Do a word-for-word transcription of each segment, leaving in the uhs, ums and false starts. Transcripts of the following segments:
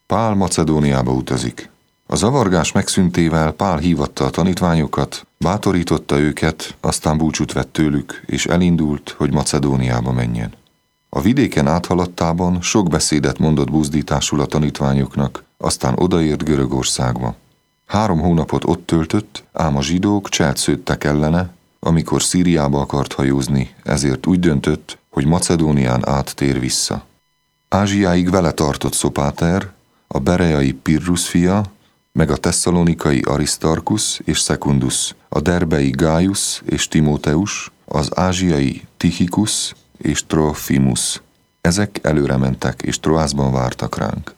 Pál Macedóniába utazik. A zavargás megszűntével Pál hívatta a tanítványokat, bátorította őket, aztán búcsút vett tőlük, és elindult, hogy Macedóniába menjen. A vidéken áthaladtában sok beszédet mondott buzdításul a tanítványoknak, aztán odaért Görögországba. Három hónapot ott töltött, ám a zsidók cselt szőttek ellene, amikor Szíriába akart hajózni, ezért úgy döntött, hogy Macedónián át tér vissza. Ázsiáig vele tartott Szopáter, a bereai Pirrus fia, meg a tesszalonikai Arisztarkusz és Szekundus, a derbei Gájusz és Timóteus, az ázsiai Tichikusz és Trofimus. Ezek előre mentek, és Troászban vártak ránk.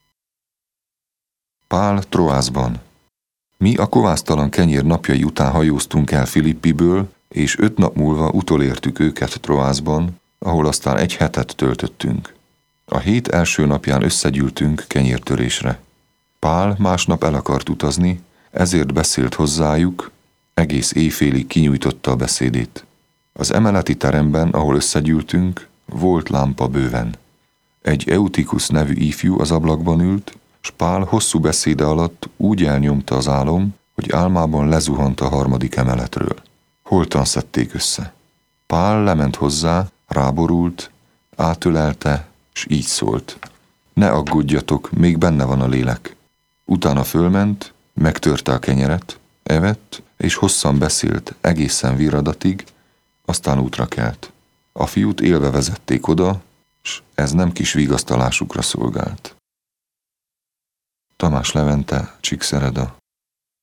Pál Troászban. Mi a kovásztalan kenyér napjai után hajóztunk el Filippiből, és öt nap múlva utolértük őket Troászban, ahol aztán egy hetet töltöttünk. A hét első napján összegyűltünk kenyértörésre. Pál másnap el akart utazni, ezért beszélt hozzájuk, egész éjfélig kinyújtotta a beszédét. Az emeleti teremben, ahol összegyűltünk, volt lámpa bőven. Egy Eutikus nevű ifjú az ablakban ült, s Pál hosszú beszéde alatt úgy elnyomta az álom, hogy álmában lezuhant a harmadik emeletről. Holtan szedték össze. Pál lement hozzá, ráborult, átölelte, s így szólt: ne aggódjatok, még benne van a lélek. Utána fölment, megtörte a kenyeret, evett, és hosszan beszélt egészen virradatig, aztán útra kelt. A fiút élve vezették oda, s ez nem kis vigasztalásukra szolgált. Tamás Levente, Csíkszereda.